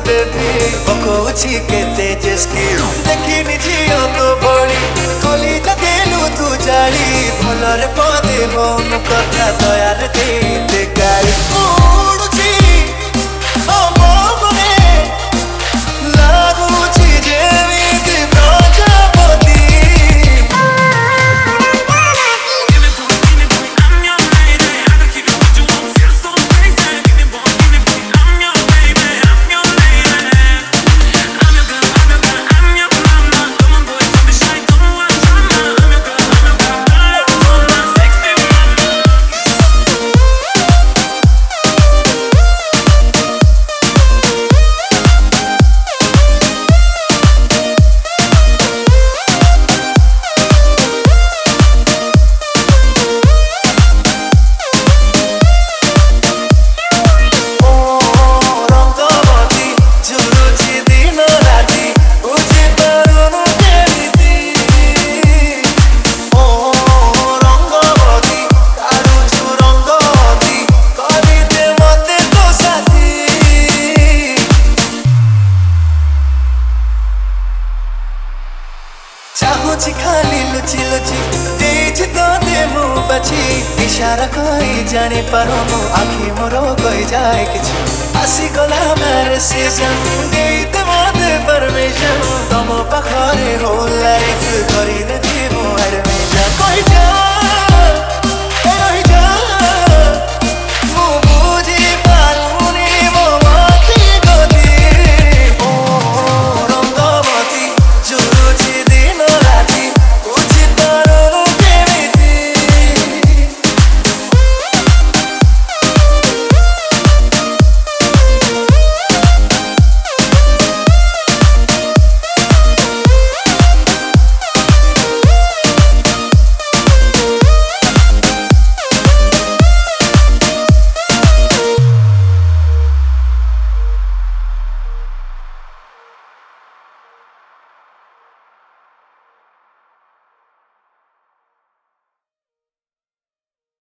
baby पकोछि केते जेस्की देखिनि झियो तो बड़ी कली जदेलु तू जाली भलरे पदे होन कथा दयार दे गाली उड़ुछि ओ मोगरे लागुछि जेमिति प्रजापति चाहूची खाली लुची लुची तेज तो दे मुँह बची इशारा कोई जानी पारुनु आखि मोर कोई जाए किछि आसी गला मेरे सीजन देते मते परमिशन तम पाखरे हो लाइफ करी दे मु एडमिशन कोई जा